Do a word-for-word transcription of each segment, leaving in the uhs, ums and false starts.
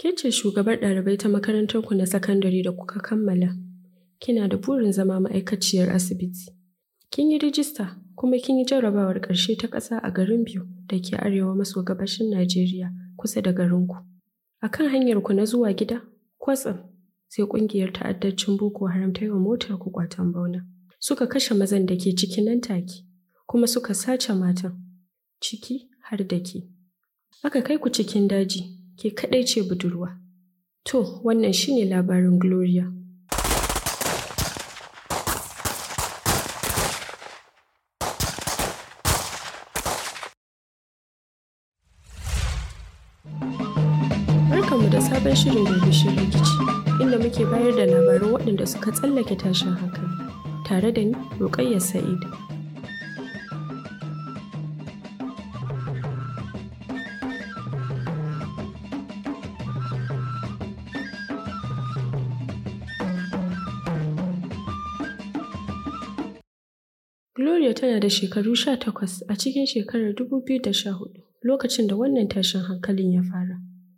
Ke ce shugabar ɗalibai ta makarantarku na sakandare da kuka kammala. Kina da burin zama ma'aikaciyar asibiti. Kin yi rijista kuma kin yi jarrabawar ƙarshe ta ƙasa a garin Biu da ke arewa maso gabashin Najeriya kusa da garinku. A kan hanyarku na zuwa gida, kwatsam sai ƙungiyar ta'addancin Boko Haram ta yi wa motar ku ƙwatan bauna. Suka kashe mazan da ke ciki nan take, kuma suka sace matan, ciki har da ke. Aka kai ku cikin daji, ke kaɗai ce budurwa. To, wannan shine labarin Gloria. Barkanmu da sabon shirin Birbishin Rikici, inda muke bayar da labaran waɗanda suka tsallake tashin hankali, tare da ni, Ruƙayya Sa'id. Gloria tana da shekaru sha takwas a cikin shekarar dubu biyu da sha hudu, lokacin da wannan tashin hankalin ya fara.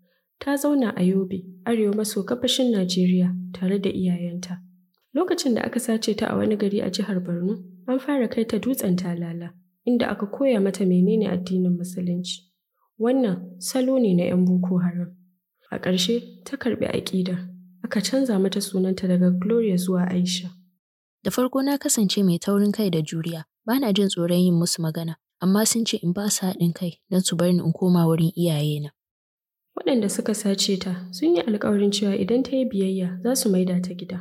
Ta zauna a Yobe, arewa maso gabashin Najeriya, tare da iyayenta. Lokacin da aka sace ta a wani gari a jihar Borno, an fara kai ta dutsen Talala, inda aka koya mata menene addinin Musulunci. Wannan salo ne na 'yan Boko Haram. A ƙarshe, ta karɓi aƙidar. Aka canza mata sunanta daga Gloria zuwa Aisha. Da farko na kasance mai taurin kai da juriya, ba na jin tsoron yin musu magana, amma sun ce in ba su haɗin kai don su bar ni in koma wurin iyayena. Waɗanda suka sace ta sun yi alƙawarin cewa idan ta yi biyayya za su maida ta gida.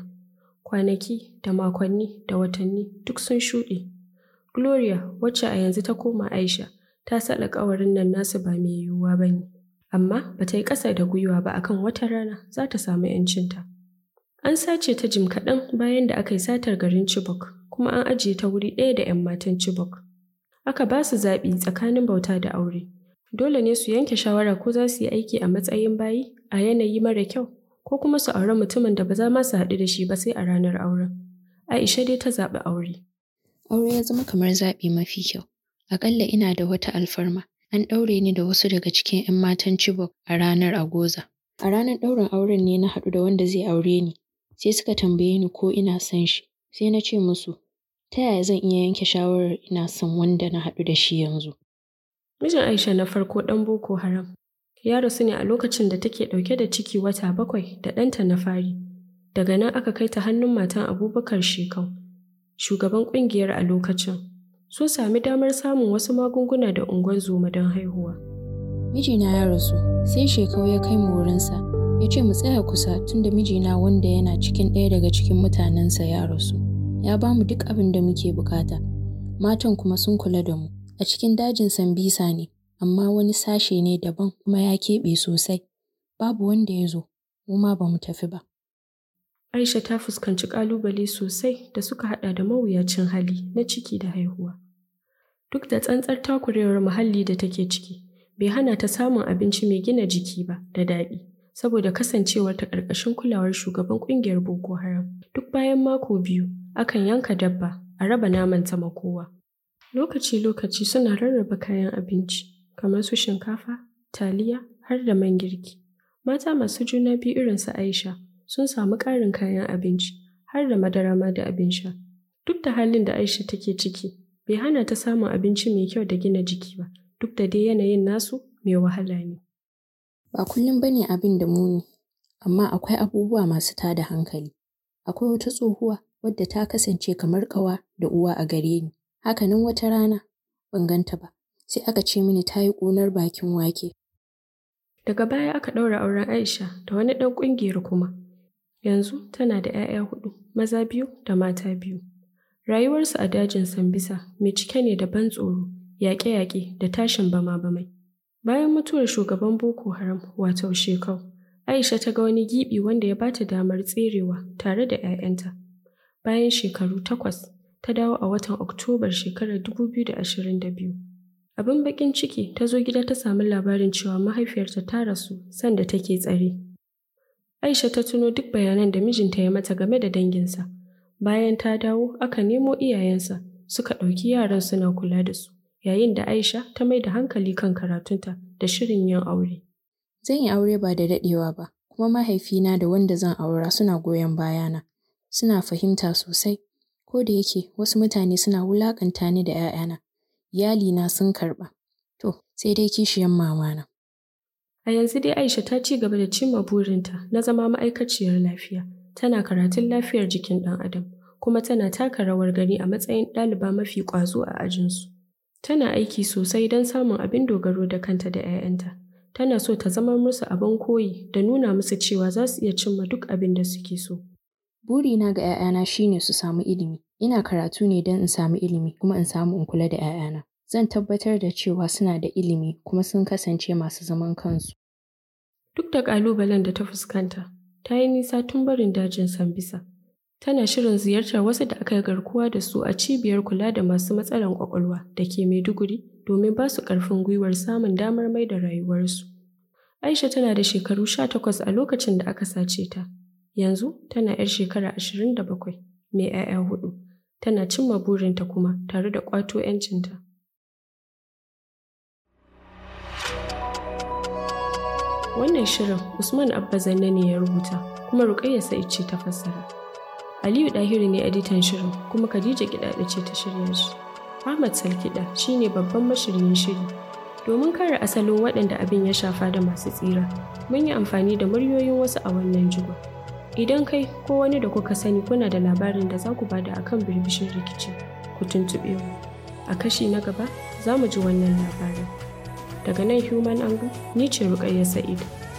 Kwanaki da makonni da watanni duk sun shuɗe. Gloria, wacce a yanzu ta koma Aisha, ta sa alƙawarin nan nasu ba mai yiwuwa ba ne. Amma ba ta yi ƙasa da gwiwa ba akan wata rana za ta samu 'yancinta. An sace ta jim kaɗan bayan da aka yi satar garin Chibok, kuma an ajiye ta wuri ɗaya da 'yan matan Chibok. Aka ba su zaɓi tsakanin bauta da aure. Dole ne su yanke shawara ko za su yi aiki a matsayin bayi a yanayi mara kyau, ko kuma su auri mutumin da ba za ma su haɗu da shi ba sai a ranar auren. Aisha dai ta zaɓi aure. Aure ya zama kamar zaɓi mafi kyau. Aƙalla ina da wata alfarma. An ɗaure ni da wasu daga cikin 'yan matan Chibok a ranar Agoza. A ranar ɗaurin auren ne na haɗu da wanda zai aure ni. Sai suka tambaye ni ko ina son shi. Sai na ce musu, ta yaya zan iya yanke shawarar ina son wanda na haɗu da shi yanzu? Mijin Aisha na farko ɗan Boko Haram. Ya rasu ne a lokacin da take ɗauke da ciki wata bakwai da ɗanta na fari. Daga nan aka kai ta hannun matan Abubakar Shekau, shugaban ƙungiyar a lokacin. Sun sami damar samun wasu magunguna da ungozoma don haihuwa. Mijina ya rasu, sai Shekau ya kai mu wurinsa. Ya ce mu tsaya kusa tunda mijina wanda yana cikin ɗaya daga cikin mutanensa ya rasu. Ya ba mu duk abin da muke bukata. Matan kuma sun kula da mu. A cikin dajin Sambisa ne, amma wani sashe ne daban kuma ya keɓe sosai. Babu wanda ya zo, mu ma ba mu tafi ba. Aisha ta fuskanci ƙalubale sosai da suka haɗa da mawuyacin hali na ciki da haihuwa. Duk da tsantsar takurewar muhalli da take ciki, bai hana ta samun abinci mai gina jiki ba da daɗi, saboda kasancewar ta ƙarƙashin kulawar shugaban ƙungiyar Boko Haram. Duk bayan mako biyu, akan yanka dabba a raba naman ta ma kowa. Lokaci-lokaci suna rarraba kayan abinci, kamar su shinkafa, taliya, har da man girki. Mata masu juna biyu irin su Aisha sun samu ƙarin kayan abinci, har da madara ma da abin sha. Duk da halin da Aisha take ciki, bai hana ta samun abinci mai kyau da gina jiki ba, duk da dai yanayin nasu mai wahala ne. Ba kullum bane abin da muni, amma akwai abubuwa masu tada hankali. Akwai wata tsohuwa wadda ta kasance kamar ƙawa da uwa a gare ni. Hakanan wata rana ban ganta ba, sai aka ce mini ta yi ƙunar bakin wake. Daga baya aka ɗaura auren Aisha da wani ɗan ƙungiyar kuma. Yanzu tana da 'ya'ya huɗu, maza biyu da mata biyu. Rayuwarsu a dajin Sambisa mai cike ne da ban tsoro, yaƙe-yaƙe da tashin bama-bamai. Bayan mutuwar shugaban Boko Haram wato Shekau, Aisha ta ga wani giɓi wanda ya bata damar tserewa tare da 'ya'yanta. Bayan shekaru takwas, ta dawo a watan Oktobar shekarar dubu biyu da ashirin da biyu. Abin baƙin ciki, ta zo gida ta sami labarin cewa mahaifiyarta ta rasu sanda take tsare. Aisha ta tuno duk bayanan da mijinta ya mata game da danginsa. Bayan ta dawo, aka nemo iyayensa, suka ɗauki yaran suna kula da su, yayin da Aisha ta mai da hankali kan karatunta da shirin yin aure. Zan yi aure ba da daɗewa ba, kuma mahaifina da wanda zan aura suna goyon bayana. Suna fahimta sosai, ko da yake wasu mutane suna wulaƙanta ni da ‘ya'yana. Iyalina sun karɓa. To, sai dai kishiyan mamana. A yanzu dai Aisha ta ci gaba da cimma burinta na zama ma'aikaciyar lafiya. Tana karatun lafiyar jikin ɗan adam, kuma tana taka rawar gani a matsayin ɗaliba mafi ƙwazo a ajinsu. Tana aiki sosai don samun abin dogaro da kanta da ‘ya'yanta. Tana so ta zama musu abin koyi da nuna musu cewa za su iya cimma duk abin da suke so. Burina ga ‘ya'yana shine su samu ilimi. Ina karatu ne don in samu ilimi kuma in samu in kula da ‘ya'yana. Zan tabbatar da cewa suna da ilimi kuma sun kasance masu zaman kansu. Duk da ƙalubalen da ta fuskanta, ta yi nisa tun barin dajin Sambisa. Tana shirin ziyartar wasu da aka yi garkuwa da su a cibiyar kula da masu matsalar ƙwaƙwalwa da ke Maiduguri domin ba su ƙarfin gwiwar samun damar mai da rayuwarsu. Aisha tana da shekaru sha takwas a lokacin da aka sace ta. Yanzu tana ‘yar shekara ashirin da bakwai, mai ‘ya'ya huɗu. Tana cimma burinta kuma tare da ƙwato ‘yancinta. Wannan shirin Usman Abba Zanne ne ya rubuta, kuma Ruƙayya Sa'id ce ta fassara. Aliyu Ɗahiru ne editan shirin, kuma Khadija Gidaɗe ce ta shirya shi. Ahmad Salkiɗa shi ne babban mashiryin shiri. Domin kare asalin waɗanda abin ya shafa da masu tsira, mun yi amfani da muryoyin wasu a wannan jigon. Idan kai ko wani da kuka sani kuna da labarin da za ku bada akan birbishin rikici, ku tuntuɓe mu. A kashi na gaba za mu ji wannan labarin. Daga nan Human Angle, ni ce Ruƙayya Sa'id.